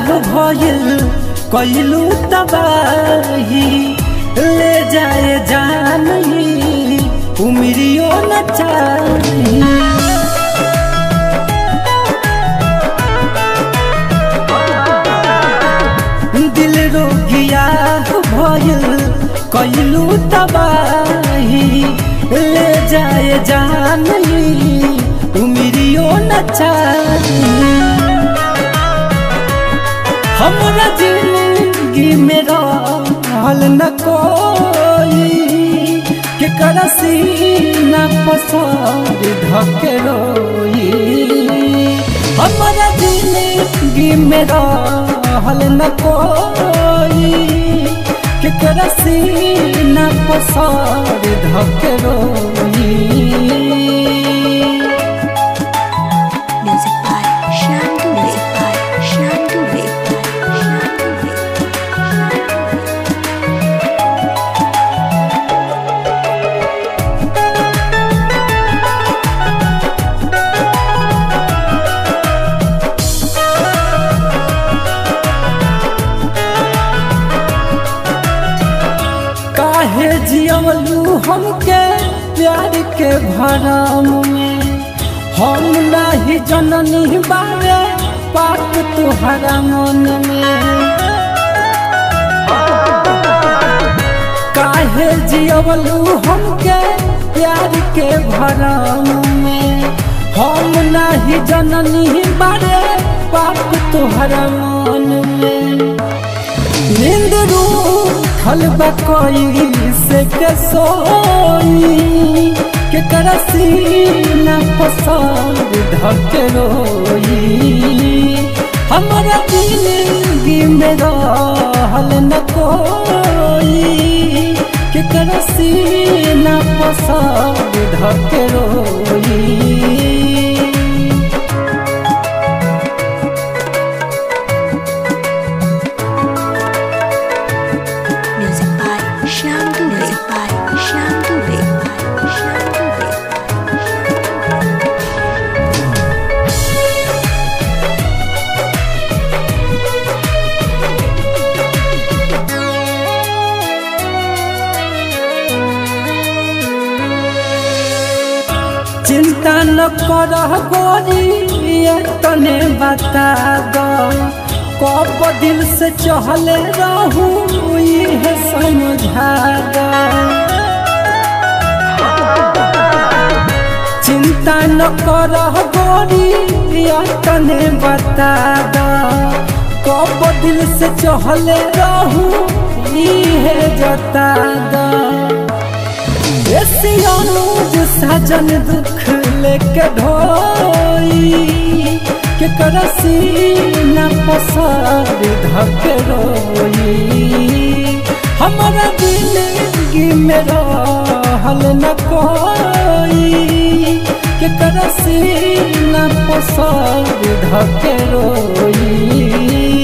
भइल कइलू तबाही ले जाए जानी उमरियो न चाही दिल रोगिया भइल कइलू तबाही ले जाए जानी उमरियो न चाही हमरा जिंदगी में रहल न कोई के करसी न पसार धके रोई हमरा जिंदगी में रहल न कोई के करसी न पसार धके रोई काहे जियलू हमके प्यार के भरम में हम नहीं जननी बारे पाप तुहरा मन में काहे जियलू हमके प्यार के भरम में हम नहीं जननी बारे पाप तुहरा मन में नींद रूठल कोई से के सोई के करसी न पसार धके रोई हमरा जिंदगी में रहल न कोई के करसी न पसार धके रोई चिंता न करह गोरी तने बता दो कब दिल से चहले रहूं ये समझा दो चिंता न करह गोरी तने बता दो कब दिल से चहले रहूं ये जता दो अनुज सजन दुख लेके ढोई के करसी न पसार धके रोई हमरा जिंदगी में रहल न कोई के करसी न पसार धके रोई।